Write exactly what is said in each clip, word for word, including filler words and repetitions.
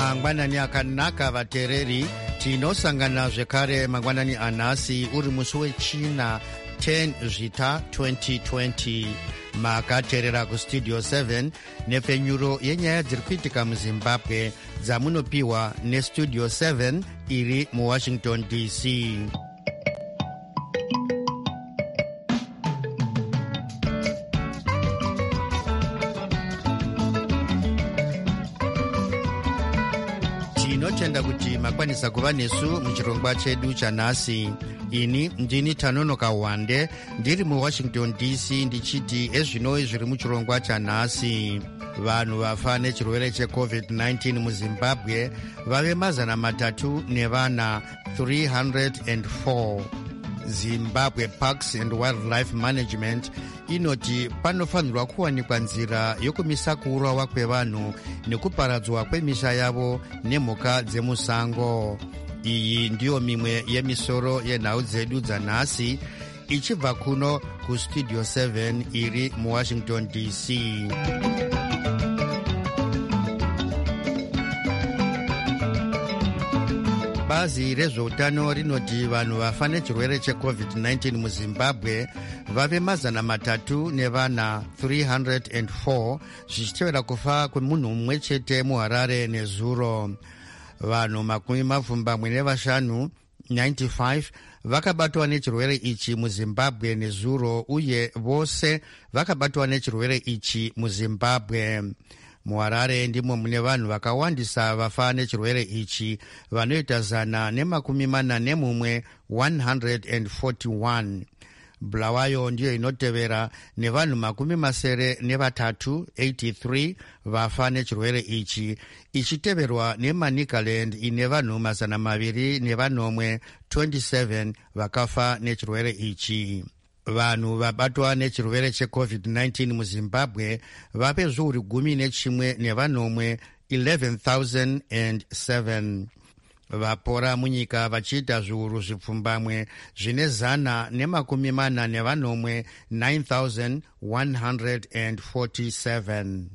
mangwanani akanaka vatereri, tinosangana zvekare mangwanani anhasi uri musi wechina ten zvita twenty twenty. Makateerera kustudio seven nepfenyuro yenyaya dziri kuitika muzimbabwe dzamunopiwa nestudio seven iri muwashington D C. Tinotenda kuti makwanisa kuva nesu muchirongwa chedu chanhasi. Ini ndini Tanonoka Wande ndiri muwashington D C ndichiti ezvinoi zviri muchirongwa chanhasi. Vanhu vafa nechirwere checovid nineteen muzimbabwe vave mazana matatu nevana three hundred four. Zimbabwe Parks and Wildlife Management inoti panofanirwa kuwanikwa nzira yokumisa kuurawa kwevanhu nekuparadzwa kwemisha yavo nemhuka dzemusango. Iyi ndiyo mimwe yemisoro yenhau dzedu dzanhasi ichibva kuno kustudio seven iri muwashington D C. Bazi rezveutano rinoti vanhu vafa nechirwere checovid nineteen muzimbabwe vave mazana matatu nevana three hundred four, zvichitevera kufa kwemunhu mumwe chete muharare nezuro. Vanhu makumi mapfumbamwe nevashanu ninety-five vakabatwa nechirwere ichi muzimbabwe nezuro, uye vose vakabatwa nechirwere ichi muzimbabwe. Muharare ndimo mune vanhu vakawandisa vafa nechirwere ichi, vanoita zana nemakumi mana nemumwe one hundred forty-one. Bulawayo ndiyo inotevera nevanhu makumi masere nevatatu eighty-three vafa nechirwere ichi, ichiteverwa neManicaland ine vanhu mazana maviri nevanomwe twenty-seven vakafa nechirwere ichi. Vanhu vabatwa nechirwere checovid nineteen muzimbabwe vape zviuru gumi nechimwe nevanomwe eleven thousand seven. Vapora munyika vachiita zviuru zvipfumbamwe zvine zana nemakumi mana nevanomwe nine thousand one hundred forty-seven.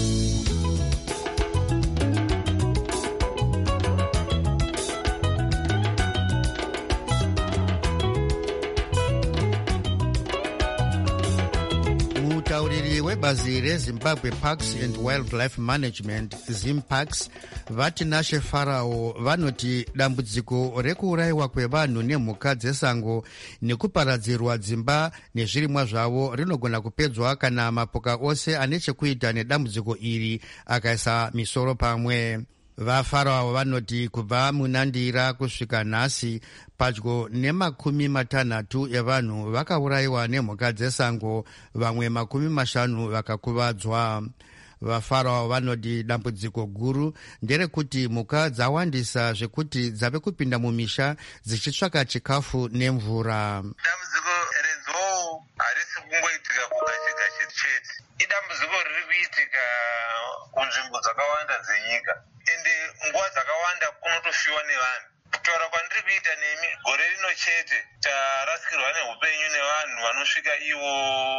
Mutauriri webazi reZimbabwe Parks and Wildlife Management ZimParks Vatinashe Farao vanoti dambudziko rekuurayiwa kwevanhu nemhuka dzesango nekuparadzirwa dzimba nezvirimwa zvavo rinogona kupedzwa kana mapoka ose ane chekuita nedambudziko iri akaisa misoro pamwe. VaFarao vanoti kubva munandira kusvika nhasi padyo nemakumi matanhatu evanhu vakaurayiwa nemhuka dzesango, vamwe makumi mashanu vakakuvadzwa. VaFarao vanoti dambudziko guru nderekuti mhuka dzawandisa zvekuti dzave kupinda mumisha dzichitsvaka chikafu nemvura. Dambudziko renzou harisi kungoitika kugachi-gachi chete. Idambudziko riri kuitika kunzvimbo dzakawanda dzenyika. Ende nguva dzakawanda kunotofiwa nevanhu. Kutaura kwandiri kuita nemi gore rino chete tarasikirwa neupenyu nevanhu vanosvika ivo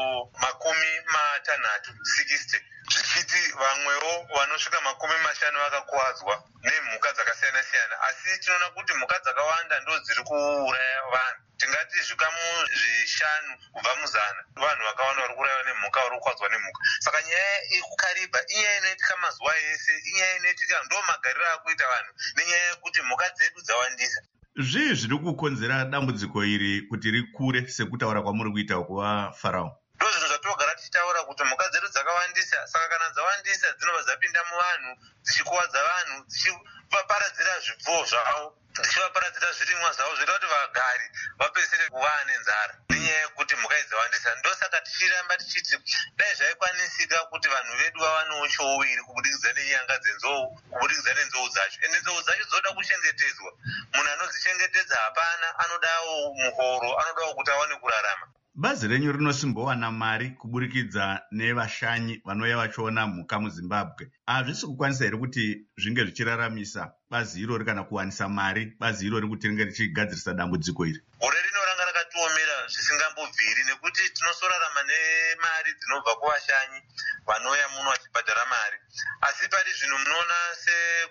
makumi matanhatu sixty, zvichiti vamwewo vanosvika makumi mashanu vakakuwadzwa nemhuka dzakasiyana siyana. Asi tinoona kuti mhuka dzakawanda ndo dziri kuuraya vanhu. Tingati zvikamu zvishanu kubva muzana vanhu vakawanda vari kuurayiwa nemhuka, vari kukwadzwa nemhuka. Saka nyaya yekukaribha inyaya inoitika mazuva ese, inyaya inoitika ndo magariro akuita vanhu nenyaya yekuti mhuka dzedu dzawandisa. Zvii zviri kukonzera dambudziko iri kuti rikure sekutaura kwamuri kuita kuvaFarao? Ndo zvinhu zvatogara tichitaura kuti mhuka dzedu dzakawandisa, saka kana dzawandisa dzinobva dzapinda muvanhu dzichikuwadza vanhu, dzichivaparadzira zvipfuwo zvavo, dzichivaparadzira zvirimwa zvavo, zvinoita kuti vagari vapedzisire kuva nenzara nenyaya yekuti mhuka idzi dzawandisa. Ndosaka tichiramba tichiti dai zvaikwanisika kuti vanhu vedu vavanewo chouviri kubudikidza nenyanga dzenzou, kubudikidza nenzou dzacho. Ende nzou dzacho dzoda kuchengetedzwa. Munhu anodzichengetedza hapana, anodawo muhoro, anodawo kuti awane kurarama. Bazi renyu rinosimbowana mari kuburikidza nevashanyi vanouya vachiona mhuka muZimbabwe. Hazvisi kukwanisa here kuti zvinge zvichiraramisa bazi irori kana kuwanisa mari bazi irori kuti ringe richigadzirisa dambudziko iri? Gore rino ranga rakatiomera zvisingambobviri nekuti tinosorarama nemari dzinobva kuvashanyi vanouya muno vachibhadhara mari. Asi pari zvino munoona sekuti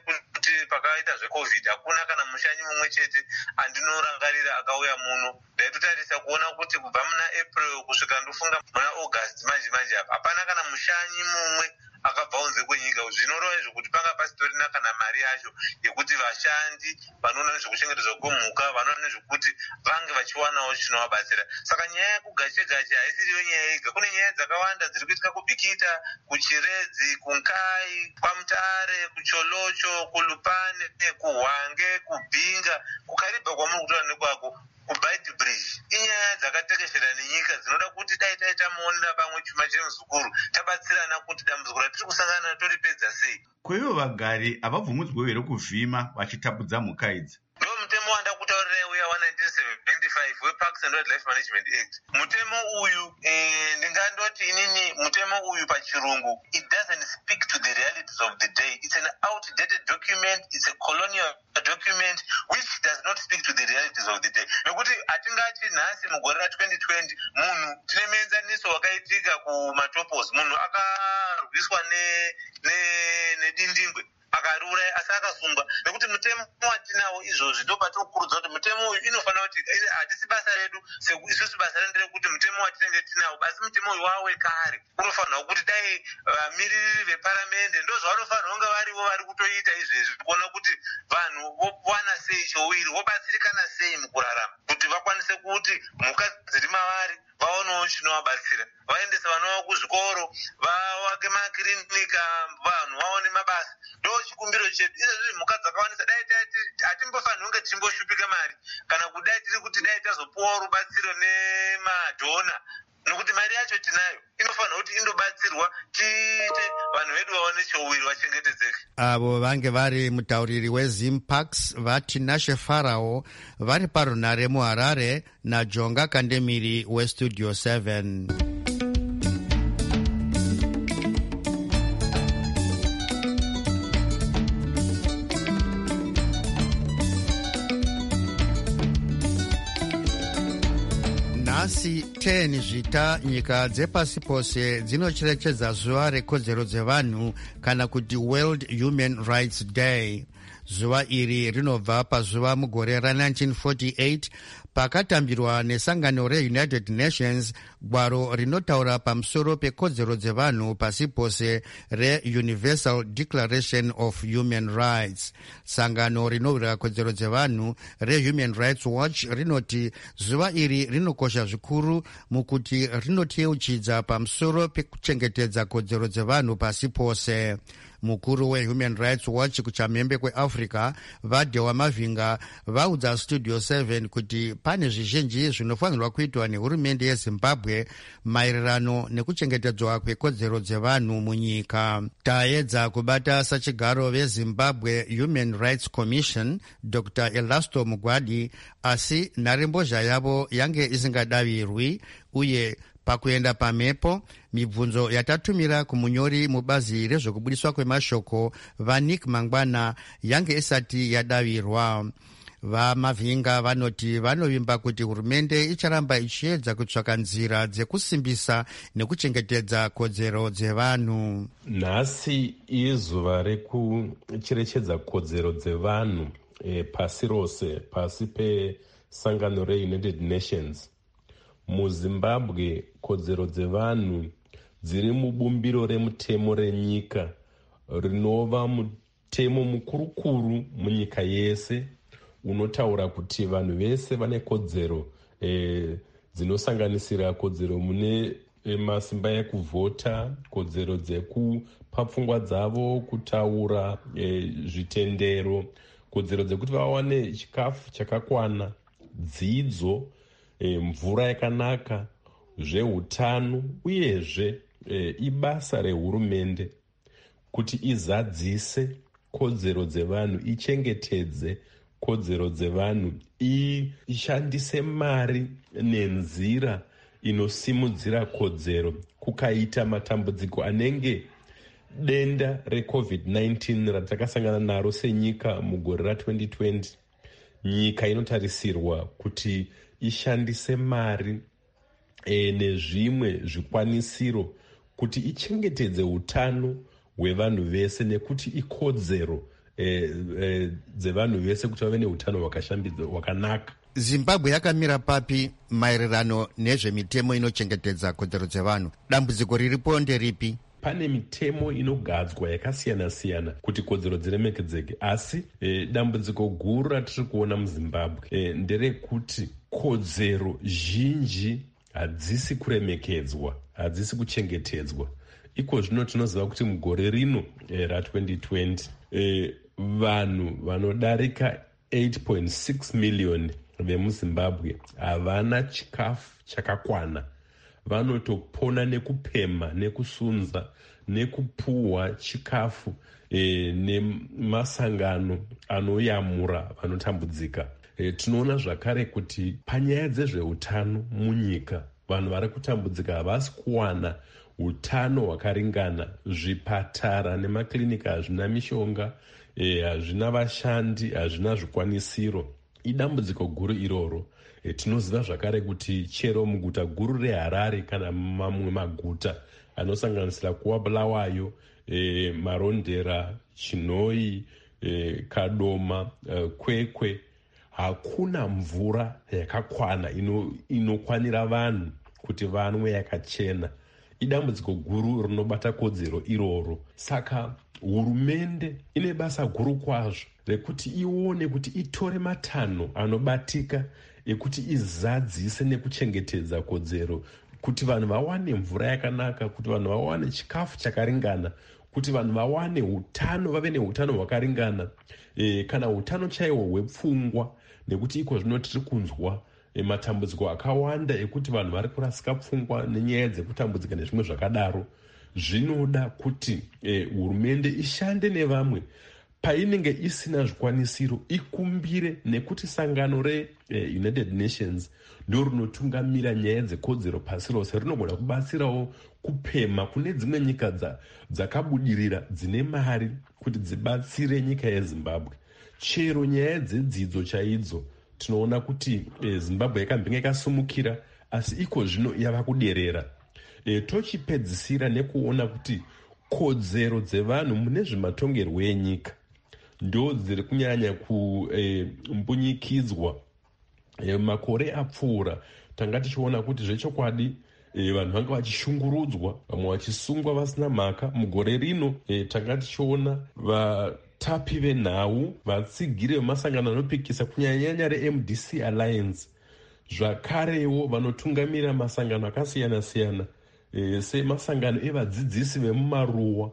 kuti pakaita zvecovid hakuna kana mushanyi mumwe chete andinorangarira akauya muno. Ndaitotarisa kuona kuti kubva muna April kusvika ndofunga muna August manje manje apa hapana kana mushanyi mumwe akabva kunze kwenyika. Zvinoreva zvekuti panga pasitorina kana mari yacho yekuti vashandi vanoona nezvekuchengetedzwa kwemhuka vanoona nezvekuti vange vachiwanawo chinovabatsira. Saka nyaya yekugache gache haisiriyo nyaya yega, kune nyaya dzakawanda dziri kuitika kubikita, kuchiredzi, kunkai, kwamutare, kucholocho, kulupane, kuhwange, kubhinga, kukaribha kwamuri kutora nekwako, kuBite Bridge. Inyaya dzakatekeshera nenyika dzinoda kuti dai taita muonera pamwe chuma chemuzukuru tabatsirana kuti dambudziko ratiri kusangana toripedza sei. Kwaivo vagari havabvumidzwe here kuvhima vachitapudza mhuka idzi? Ndo mutemo wanda kutaurira uya wa nineteen seventy-five weParks and Wildlife Management Act. Mutemo uyu eh, ndingandoti inini mutemo uyu pachirungu, it doesn't speak to the realities of the day. It's an outdated document, it's a colonial document which does not speak to the realities of the day. Nekuti atingati nhasi mugore ra-twenty twenty munhu tine muenzaniso wakaitika kumatopos, munhu akarwiswa nedindingwe akarura asi akasungwa. Nekuti mutemo watinawo izvozvi ndo patinokurudzwa kuti mutemo uyu inofanira kuti hatisi basa redu isusu basa redu rekuti mutemo watinenge tinawo, basi mutemo uyu wawe kare unofanirwa kuti dai vamiririri veparamende ndo zvavanofanirwa kunge varivo vari kutoita izvezvi kuona kuti vanhu vowana sei chouiri, vobatsirikana sei mukurarama, kuti vakwanise kuti mhuka dziri mavari vaonewo chinovabatsira, vaendese vana vavo kuzvikoro, vavake makirinika, vanhu vaone mabasa. Ndo chikumbiro chedu. Izvezvi mhuka dzakawanisa dai hatimbofaniri kunge tichimboshupika mari kana kudai tiri kuti dai tazopuwawo rubatsiro nemadhona, nokuti mari yacho tinayo, inofanira kuti indobatsirwa tiite vanhu vedu vaone chouiri vachengetedzeke. Avo vange vari mutauriri weZimparks vaTinashe Farao vari parunare muHarare naJonga Kandemiri weStudio seven. Nhasi ten zvita nyika dzepasi pose dzinocherechedza zuva rekodzero dzevanhu kana kuti World Human Rights Day. Zuva iri rinobva pazuva mugore ra-nineteen forty-eight pakatambirwa nesangano reUnited Nations gwaro rinotaura pamusoro pekodzero dzevanhu pasi pose reUniversal Declaration of Human Rights. Sangano rinowira kodzero dzevanhu reHuman Rights Watch rinoti zuva iri rinokosha zvikuru mukuti rinoteuchidza pamusoro pekuchengetedza kodzero dzevanhu pasi pose. Mukuru weHuman Rights Watch kuchamhembe kweAfrica vaDewa Mavinga vaudza Studio seven kuti pane zvizhinji zvinofanirwa kuitwa nehurumende yeZimbabwe maererano nekuchengetedzwa kwekodzero dzevanhu munyika. Taedza kubata sachigaro veZimbabwe Human Rights Commission Doctor Elasto Mugwadi, asi nharembozha yavo yange isingadavirwi uye pakuenda pamhepo mibvunzo yatatumira kumunyori mubazi rezvekubudiswa kwemashoko vaNick Mangwana yange isati yadavirwa. VaMavinga vanoti vanovimba kuti hurumende icharamba ichiedza kutsvaka nzira dzekusimbisa nekuchengetedza kodzero dzevanhu. Nhasi izuva rekucherechedza kodzero dzevanhu e, pasi rose, pasi pesangano reUnited Nations. MuZimbabwe kodzero dzevanhu dziri mubumbiro remutemo renyika rinova mutemo mukurukuru munyika yese unotaura kuti vanhu vese vane kodzero e, dzinosanganisira kodzero mune e, masimba ekuvhota, kodzero dzekupa pfungwa dzavo, kutaura e, zvitendero, kodzero dzekuti vawane chikafu chakakwana, dzidzo, E, mvura yakanaka, zveutano, uyezve e, ibasa rehurumende kuti izadzise kodzero dzevanhu, ichengetedze kodzero dzevanhu, ishandise mari nenzira inosimudzira kodzero. Kukaita matambudziko anenge denda reCovid nineteen ratakasangana naro senyika mugore ra-twenty twenty, nyika inotarisirwa kuti ishandise mari e, nezvimwe zvikwanisiro kuti ichengetedze utano hwevanhu vese, nekuti ikodzero e, e, dzevanhu vese kuti vave neutano hwakashambidza hwakanaka. Zimbabwe yakamira papi maererano nezvemitemo inochengetedza kodzero dzevanhu? Dambudziko riripo nderipi? Pane mitemo inogadzwa yakasiyana-siyana kuti kodzero dziremekedzeke, asi e, dambudziko guru ratiri kuona muZimbabwe e, nderekuti kodzero zhinji hadzisi kuremekedzwa, hadzisi kuchengetedzwa. Iko zvino tinoziva kuti mugore rino e, ra-twenty twenty e, vanhu vanodarika eight point six million vemuZimbabwe havana chikafu chakakwana. Vanotopona nekupema, nekusunza, nekupuhwa chikafu e, nemasangano anoyamura vanotambudzika. E, tinoona zvakare kuti panyaya dzezveutano munyika vanhu vari kutambudzika havasi kuwana utano hwakaringana. Zvipatara nemaklinika hazvina mishonga, e, hazvina vashandi, hazvina zvikwanisiro. Idambudziko guru iroro. E, tinoziva zvakare kuti chero muguta guru reHarare kana mamwe maguta anosanganisira kuwa Bulawayo, e, Marondera, Chinoi, e, Kadoma, e, Kwekwe, hakuna mvura yakakwana inokwanira ino vanhu kuti vanwe yakachena. Idambudziko guru rinobata kodzero iroro. Saka hurumende ine basa guru kwazvo rekuti ione kuti itore matanho anobatika ekuti izadzise nekuchengetedza kodzero, kuti vanhu vawane mvura yakanaka, kuti vanhu vawane chikafu chakaringana, kuti vanhu vawane utano, vave neutano hwakaringana, e, kana utano chaiwo hwepfungwa, nekuti iko zvino tiri kunzwa e, matambudziko akawanda ekuti vanhu vari kurasika pfungwa nenyaya dzekutambudzika nezvimwe zvakadaro. Zvinoda kuti e, hurumende ishande nevamwe painenge isina zvikwanisiro, ikumbire, nekuti sangano reUnited Nations ndo rinotungamira nyaya dzekodzero pasi rose, rinogona kubatsirawo kupema kune dzimwe nyika dzakabudirira dzine mari kuti dzibatsire nyika yeZimbabwe. Chero nyaya dzedzidzo chaidzo tinoona kuti e, Zimbabwe yakambenge yakasumukira, asi iko zvino yava kuderera. E, tochipedzisira nekuona kuti kodzero dzevanhu mune zvematongerwo enyika ndo dziri kunyanya kumbunyikidzwa. E, makore apfuura tanga tichiona kuti zvechokwadi e, vanhu vanga vachishungurudzwa, vamwe vachisungwa vasina mhaka. Mugore rino e, tanga tichiona vatapi venhau, vatsigiri vemasangano anopikisa kunyanyanya reM D C Alliance, zvakarewo vanotungamira masangano akasiyana-siyana e, semasangano evadzidzisi vemumaruwa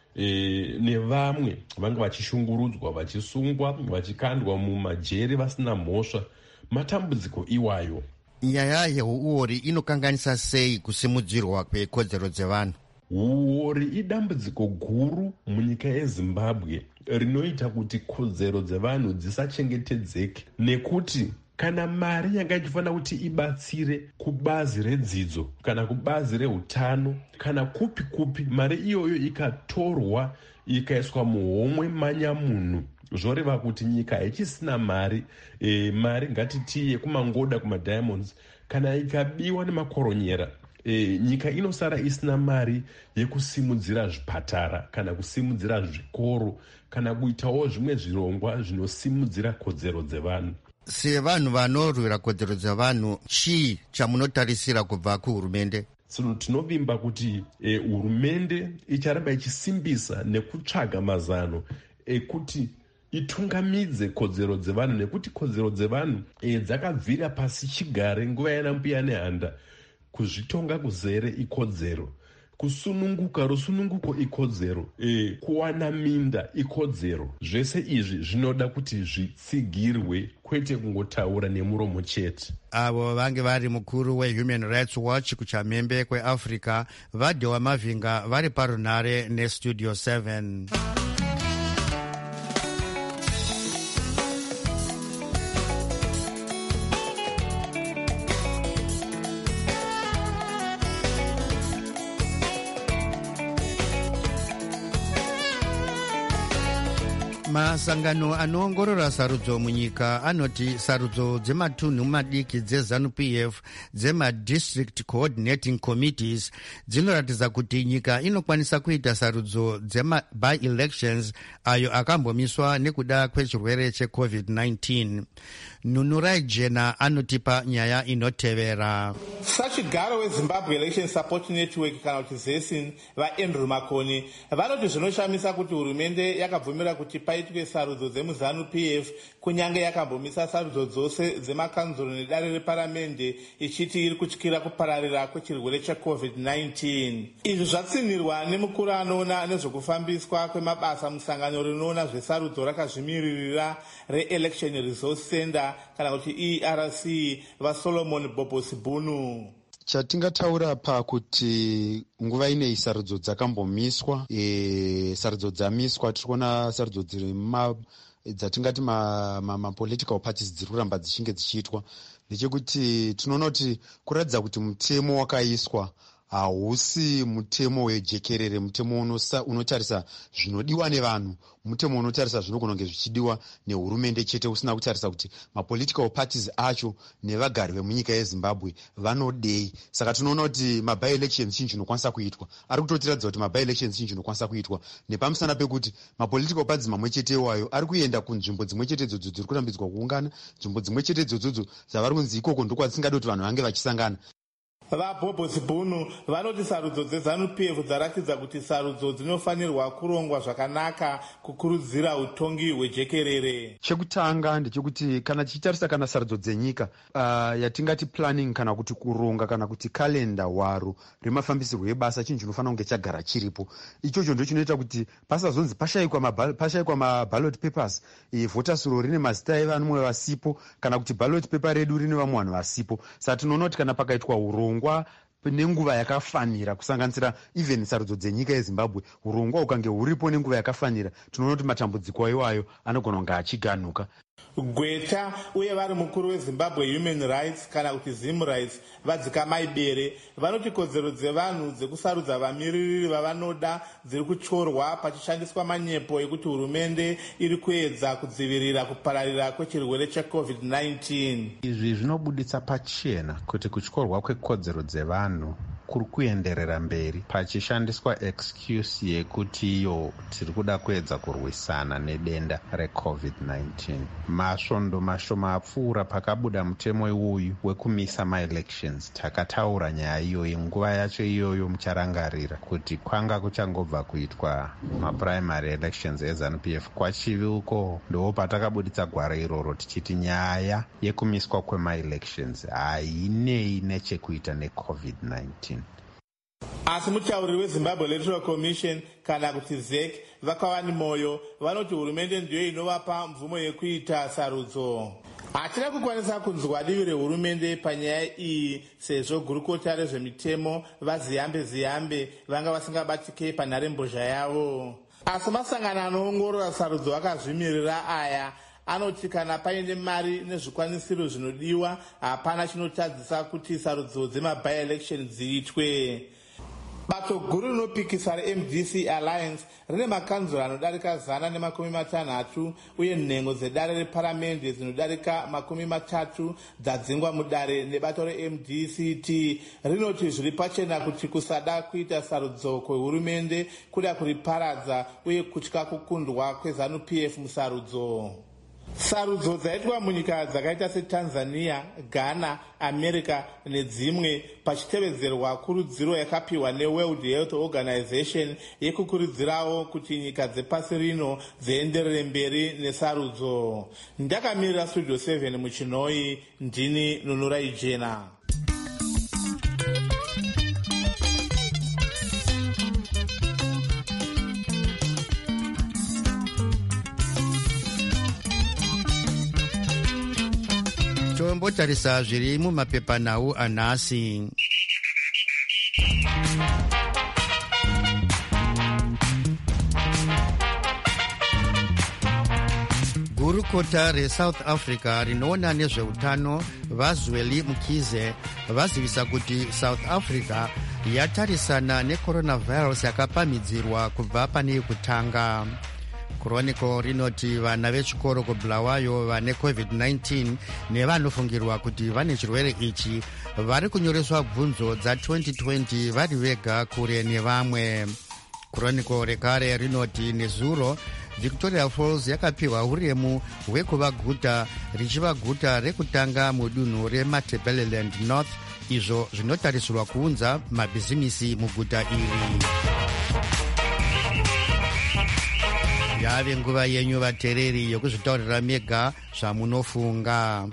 e, nevamwe vanga vachishungurudzwa, vachisungwa, vachikandwa mumajeri vasina mhosva. Matambudziko iwayo. Nyaya yeuori inokanganisa sei kusimudzirwa kwekodzero dzevanhu? Uori idambudziko guru munyika yeZimbabwe rinoita kuti kodzero dzevanhu dzisachengetedzeke, nekuti kana mari yanga ichifanira kuti ibatsire kubazi redzidzo kana kubazi reutano kana kupi kupi, mari iyoyo ikatorwa ikaiswa muhomwe manyamunhu, zvoreva kuti nyika haichisina mari. E, mari ngatiti yekumangoda kumadiamonds kana ikabiwa nemakoronyera, e, nyika inosara isina mari yekusimudzira zvipatara kana kusimudzira zvikoro kana kuitawo zvimwe zvirongwa zvinosimudzira kodzero dzevanhu. Sevanhu vanorwira kodzero dzevanhu, chii chamunotarisira kubva kuhurumende? Sino tinovimba kuti e, hurumende icharamba ichisimbisa nekutsvaga mazano ekuti itungamidze kodzero dzevanhu, nekuti kodzero dzevanhu e, dzakabvira pasi chigare nguva yana mbuya nehanda. Kuzvitonga kuzere ikodzero, kusununguka rusununguko ikodzero, e, kuwana minda ikodzero. Zvese izvi zvinoda kuti zvitsigirwe, kwete kungotaura nemuromo chete. Avo vange vari mukuru weHuman Rights Watch kuchamhembe kweAfrica, Vadhewa Mavhinga, vari parunhare neStudio seven. masangano anoongorora sarudzo munyika anoti sarudzo dzematunhu madiki dzeZANU-P F dzemadistrict coordinating committees dzinoratidza kuti nyika inokwanisa kuita sarudzo dzema-by-elections ayo akambomiswa nekuda kwechirwere checovid nineteen. Nunurai Jena anotipa nyaya inotevera. Sachigaro weZimbabwe Election Support Network kana kuti ZESIN vaAndrew Makoni vanoti zvinoshamisa kuti hurumende yakabvumira kuti paitwe sarudzo dzemuZANU-P F kunyange yakambomisa sarudzo dzose dzemakanzuro nedare reparamende ichiti iri kutyira kupararira kwechirwere checovid nineteen. Izvi zvatsinirwa nemukuru anoona nezvokufambiswa kwemabasa musangano rinoona zvesarudzo rakazvimiririra reElection Resource Center kana kuti E R C vaSolomon Bobosibunu. Chatingataura pakuti nguva inei sarudzo dzakambomiswa, e, sarudzo dzamiswa tirikuona sarudzo dziri ma dzatingati ma, ma, ma political parties dziri kuramba dzichinge dzichiitwa ndechekuti tinoona kuti kuratidza kuti mutemo wakaiswa hausi mutemo wejekerere, mutemo unosa, unotarisa zvinodiwa nevanhu, mutemo unotarisa zvinogononge zvichidiwa nehurumende chete, usina kutarisa kuti mapolitical parties acho nevagari vemunyika yeZimbabwe vanodei. Saka tinoona kuti maby-elections chinhu chinokwanisa kuitwa, ari kutotiradza kuti maby-elections chinhu chinokwanisa kuitwa nepamusana pekuti mapolitical parties mamwe chete iwayo ari kuenda kunzvimbo dzimwe chete idzodzo dziri kurambidzwa kuungana, nzvimbo dzimwe chete idzodzo dzavari kunzi ikoko ndokwadzisingadi kuti vanhu vange vachisangana. VaBobosibunu vanoti sarudzo dzeZANU-P F dzaratidza kuti sarudzo dzinofanirwa kurongwa zvakanaka kukurudzira utongi hwejekerere. Chekutanga ndechekuti kana tichitarisa kana sarudzo dzenyika uh, yatingati planning kana kuti kuronga kana kuti kalenda waro remafambisirwo ebasa chinhu chinofanira kunge chagara chiripo. Ichocho ndicho chinoita kuti pasazonzi pashayikwa mabal, pashayikwa maballot papers, e, voters roll rine mazita evanhu vasipo kana kuti ballot paper redu rine vamwe vanhu vasipo. Saka tinoona kuti kana pakaitwa urongwa nenguva yakafanira kusanganisira even sarudzo dzenyika yeZimbabwe, urongwa ukange huripo nenguva yakafanira, tinoona kuti matambudziko iwayo anogona kunge achiganuka. Gweta uye vari mukuru weZimbabwe Human Rights kana kuti Zim Rights vadzika maibere vanoti kodzero dzevanhu dzekusarudza vamiririri vavanoda dziri kutyorwa pachishandiswa manyepo ekuti hurumende iri kuedza kudzivirira kupararira kwechirwere checovid nineteen. Izvi zvinobuditsa pachena kuti kutyorwa kwekodzero dzevanhu kuri kuenderera mberi pachishandiswa excuse yekuti iyo tiri kuda kuedza kurwisana nedenda recovid nineteen. Masvondo mashoma apfuura pakabuda mutemo iwoyu wekumisa maelections, takataura nyaya iyoyi nguva yacho iyoyo mucharangarira kuti kwanga kuchangobva kuitwa maprimary elections eZANU-P F kwachivi uko ndo patakabuditsa gwara iroro tichiti nyaya yekumiswa kwemaelections hainei nechekuita necovid nineteen. Asi mutauriri weZimbabwe Electoral Commission kana kuti Z E C vakawani moyo vanoti hurumende ndiyo inovapa mvumo yekuita sarudzo. Hatina kukwanisa kunzwa divi rehurumende panyaya iyi sezvo gurukota rezvemitemo vaziyambe ziyambe vanga vasingabatikei panharembozha yavo. Asi masangano anoongorora sarudzo akazvimirira aya anoti kana paine mari nezvikwanisiro zvinodiwa hapana chinotadzisa kuti sarudzo dzemaby-election dziitwe. Bato guru rinopikisa reM D C Alliance rine makanzuro anodarika zana nemakumi matanhatu uye nhengo dzedare reparamende dzinodarika makumi matatu dzadzingwa mudare nebato reM D C T rinoti zviri pachena kuti kusada kuita sarudzo kwehurumende kuda kuriparadza uye kutya kukundwa kweZANU-P F musarudzo. Sarudzo dzaitwa munyika dzakaita seTanzania, Ghana, America nedzimwe pachitevedzerwa kurudziro yakapiwa neWorld Health Organization yekukurudzirawo kuti nyika dzepasi rino dzienderere mberi nesarudzo. Ndakamirira Studio seven muChinoi, ndini Nunurai Jena. Tombotarisa zviri mumapepanhau anhasi. Gurukota reSouth Africa rinoona nezveutano vaZweli Mkhize vazivisa kuti South Africa yatarisana necoronavirus yakapamhidzirwa kubva pane kutanga. chronicle rinoti vana vechikoro kubulawayo vane covid nineteen nevanofungirwa kuti vane chirwere ichi vari kunyoreswa bvunzo dza-twenty twenty vari vega kure nevamwe. Chronicle rekare rinoti nezuro Victoria Falls yakapiwa uremu hwekuva guta richiva guta rekutanga mudunhu reMatabeleland North, izvo zvinotarisirwa kuunza mabhizimisi muguta iri. Yave nguva yenyu vateereri yokuzvitaurira mega zvamunofunga.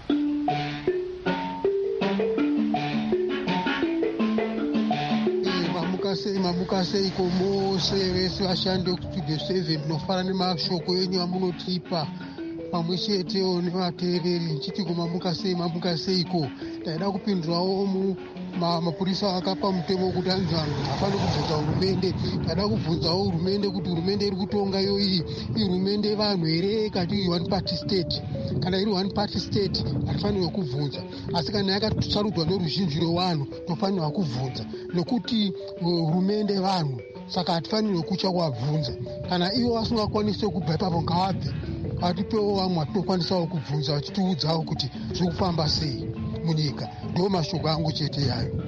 mamuka seiko mose vese vashandi vekustudio seven tinofara nemashoko enyu amunotipa pamwe chetewo nevateereri nchiti kumamuka sei mamuka seiko taida kupindurawo mapurisa akapa mutemo wekuti anzi vanhu hafaniri kubvunza hurumende. Taida kubvunzawo hurumende kuti hurumende iri kutonga iyo iyi ihurumende vanhu here kati iri one party state. Kana iri one party state hatifanirwe kubvunza, asi kana yakasarudzwa neruzhinji rwevanhu tofanirwa kubvunza nekuti hurumende vanhu, saka hatifanirwe kucha kuwabvunza. Kana ivo vasingakwanisi kubva ipapo ngavabve, vatipewo vamwe vatinokwanisawo kubvunza vachitiudzawo kuti zviri kufamba sei munyika. Ndo mashoko angu chete yayo.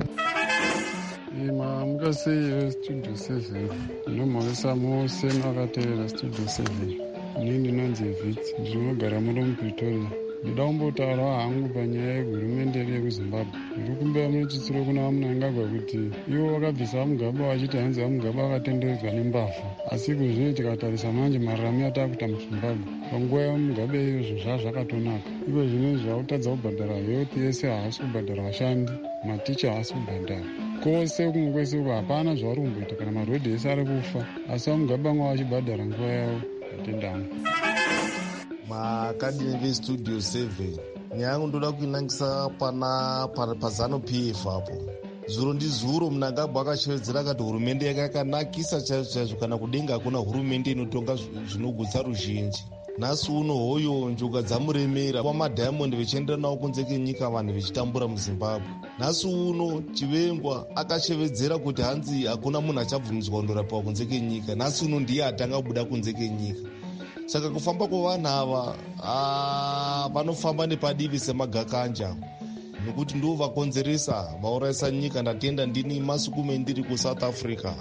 mamuka sei studio seven ndinomhoresa mose makateerera studio seven. Ini ndinonzi Vits, ndinogara muri muPretoria. Ndida kumbotaurawo hangu panyaya yehurumende yedu yekuZimbabwe. Ndiri kumbeva munochitsiro kuna vamunangagwa kuti ivo vakabvisa vamugaba vachiti hanzi vamugaba vakatenderedzwa nembavha, asi kuzvino tikatarisa manje mararamo atakuita muZimbabwe panguva yamugabe iyozvo zvaa zvakatonaka. Iko zvino zvakutadza kubhadhara health yese haasi kubhadhara vashandi, maticha haasi kubhadhara kwose kumwe kwese uko hapana zvavari kumboita kana marodhi ese ari kufa, asi vamugaba vamwe vachibhadhara nguva yavo. Atendamo makadini vestudio seven. Nyaya yangu ndoda kuinangisa pana pazanu-P F apo. Zuro ndi zuro Mnangagwa akashevedzera akati hurumende yake yakanakisa chaizvo chaizvo, kana kudenga hakuna hurumende inotonga zvinogutsa ruzhinji. Nhasi uno hoyo njoka dzamuremera wamadhayamondi vechiendera nawo kunze kenyika vanhu vechitambura muZimbabwe. Nhasi uno Chivengwa akashevedzera kuti hanzi hakuna munhu achabvumidzwa kundorapiwa kunze kenyika. Nhasi uno ndiye atanga kubuda kunze kenyika. Saka kufamba kwevanhu ava vanofamba nepadivi semagakanja, nekuti ndo vakonzeresa vaurayisa nyika. Ndatenda ndini masukume ndiri kuSouth Africa.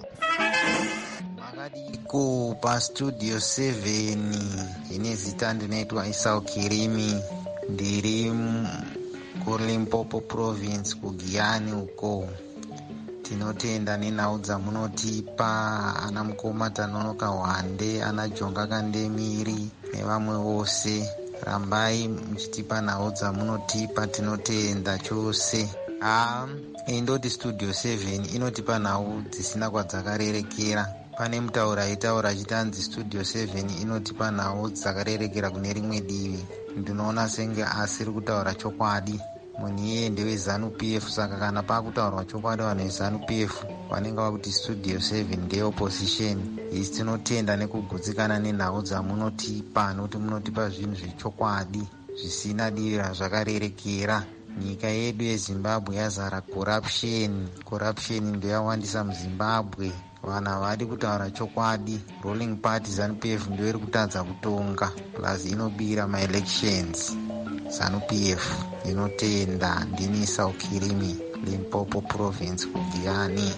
Makadiko pastudio seven, ine zita ndinoitwa Esau Kirimi, ndiri kuLimpopo province kuGiyani uko. Tinotenda nenhau dzamunotipa ana mukoma Tanonoka Wande, ana Jonga Kandemiri nevamwe vose. Rambai muchitipa nhau dzamunotipa, tinotenda chose. Ah, indoti studio seven inotipa nhau dzisina kwadzakarerekera. Pane mutaura aitaura achitanzi studio seven inotipa nhau dzakarerekera kune rimwe divi. Ndinoona senge asiri kutaura chokwadi. Munhu iye ndewezanu-P F, saka kana pakutaurwa chokwadi vanhu vezanu-P F vanenge vakuti studio seven ndeopposition. Isi tinotenda nekugutsikana nenhau dzamunotipa, nokuti munotipa zvinhu zvechokwadi zvisina dira zvakarerekera. Nyika yedu yeZimbabwe yazara corruption. Corruption ndoyawandisa muZimbabwe. Vanhu havadi kutaura chokwadi. Ruling party zanu-P F ndoiri iri kutadza kutonga, plus inobira maelections. zanu-P F inotenda. Ndini Esau Kirimi, Limpopo province kuGiyani.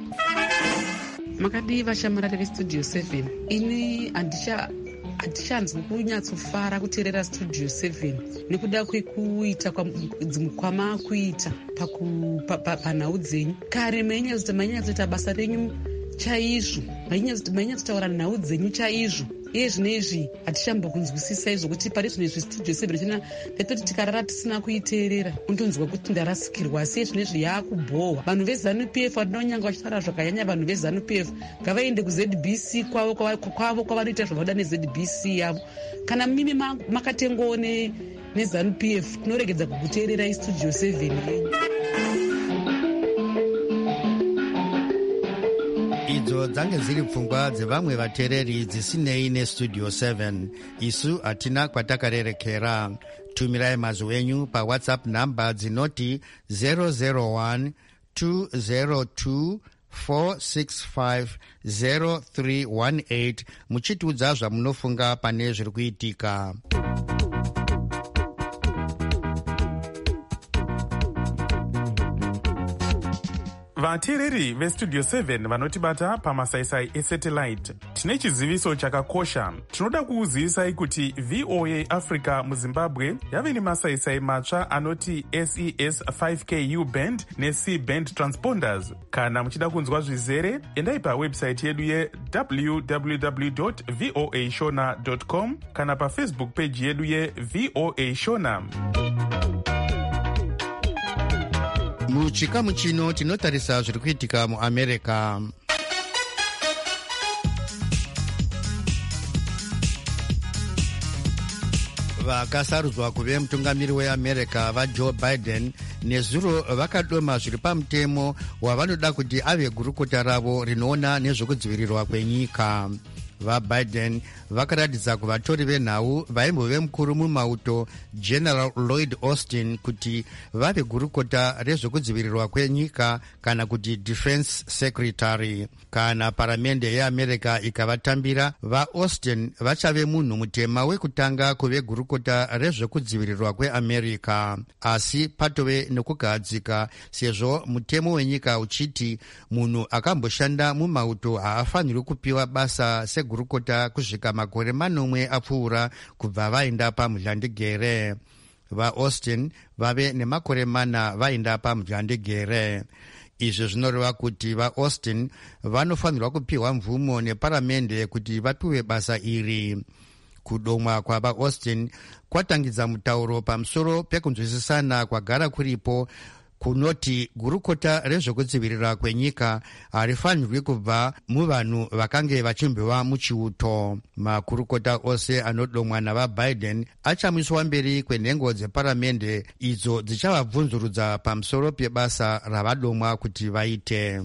Makadi vashamarari vestudio seven, ini handisha handichanzwi kunyatsofara kuteerera studio seven nekuda kwekuita kwamakuita panhau dzenyu. Kare mainyazoita basa renyu chaizvo, mainyazotaura nhau dzenyu chaizvo. Iye zvino izvi hatichambokunzwisisa izvo kuti pari zvino izvi studio seven china ndatoti tikarara tisina kuiteerera undonzwa kuti ndarasikirwa. Asi iye zvino izvi yaakubhohwa. Vanhu vezanu-P F vanonyanga vachitaura zvakanyanya. Vanhu vezanu-P F ngavaende kuZ B C kwavo kwavo kwavanoita zvavanoda neZ B C yavo. Kana mimi makatengowo nezanu-P F tinoregedza kukuteerera istudio seven yenyu. Idzo dzange dziri pfungwa dzevamwe vateereri dzisinei nestudio seven. Isu hatina kwatakarerekera. Tumirai mazwi enyu pawhatsapp namba dzinoti zero zero one two zero two four six five zero three one eight muchitiudza zvamunofunga pane zviri kuitika. vateereri vestudio seven vanotibata pamasaisai esatellite, tine chiziviso chakakosha. tinoda kukuzivisai kuti V O A Africa muzimbabwe yave nemasaisai matsva anoti S E S five K U band ne-C band transponders. kana muchida kunzwa zvizere, endai pawebsite yedu ye w w w dot voa shona dot com kana pafacebook page yedu ye V O A Shona. muchikamu chino tinotarisa zviri kuitika muamerica. vakasarudzwa kuve mutungamiri weamerica vajoe biden nezuro vakadoma zviri pamutemo wavanoda kuti ave gurukota ravo rinoona nezvekudzivirirwa kwenyika. vabiden vakaratidza kuvatori venhau vaimbove mukuru mumauto general Lloyd Austin kuti vave gurukota rezvekudzivirirwa kwenyika kana kuti defense secretary. kana paramende yeamerica ikavatambira, vaaustin vachave munhu mutema wekutanga kuve gurukota rezvekudzivirirwa kweamerica, asi patove nekugadzika sezvo mutemo wenyika uchiti munhu akamboshanda mumauto haafanirwi kupiwa basa segurukota kusvika makore manomwe apfuura kubva vaenda pamudhlandigere. vaaustin vave nemakore mana vaenda pamudhlandigere. izvi zvinoreva kuti vaaustin vanofanirwa kupiwa mvumo neparamende kuti vapiwe basa iri. kudomwa kwavaaustin kwatangidza mutauro pamusoro pekunzwisisana kwagara kuripo kunoti gurukota rezvekudzivirira kwenyika harifanirwi kubva muvanhu vakange vachimbiwa muchiuto. magurukota ose anodomwa navabiden achamiswa mberi kwenhengo dzeparamende idzo dzichavabvunzurudza pamusoro pebasa ravadomwa kuti vaite.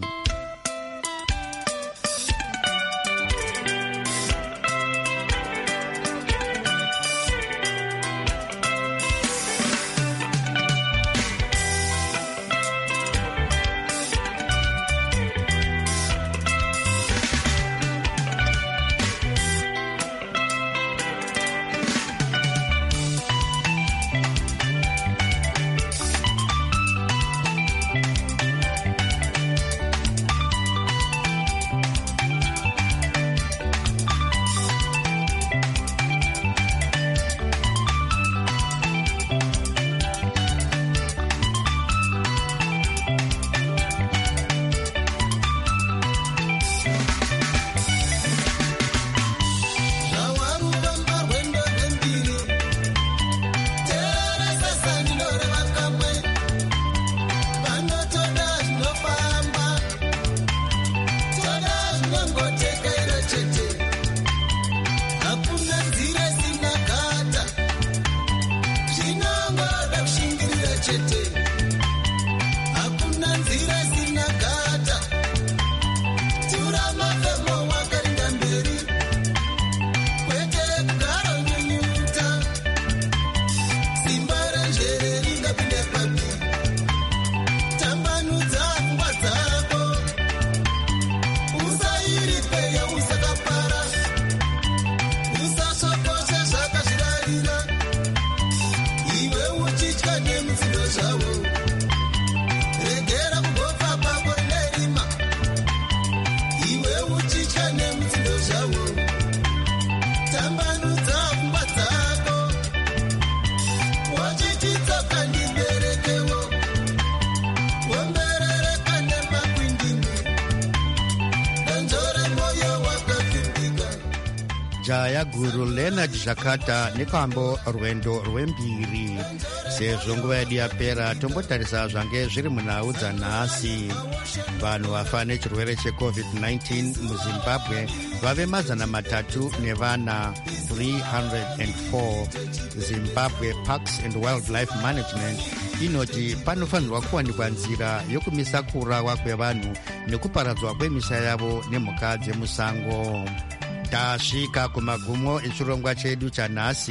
jaya guru Leonard Jakata nepambo rwendo rwembiri. sezvo nguva yedu yapera, tombotarisa zvange zviri munhau dzanhasi. vanhu vafa nechirwere checovid nineteen muzimbabwe vave mazana matatu nevana three hundred four. Zimbabwe Parks and Wildlife Management inoti panofanirwa kuwanikwa nzira yokumisa kuurawa kwevanhu nekuparadzwa kwemisha yavo nemhuka dzemusango. tasvika kumagumo echirongwa chedu chanhasi.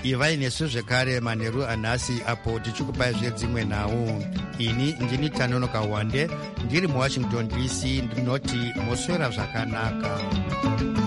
ivai nesu zvekare manheru anhasi apo tichikupai zvedzimwe nhau. Ini ndini Tanonoka Wande ndiri muwashington D C ndinoti moswera zvakanaka.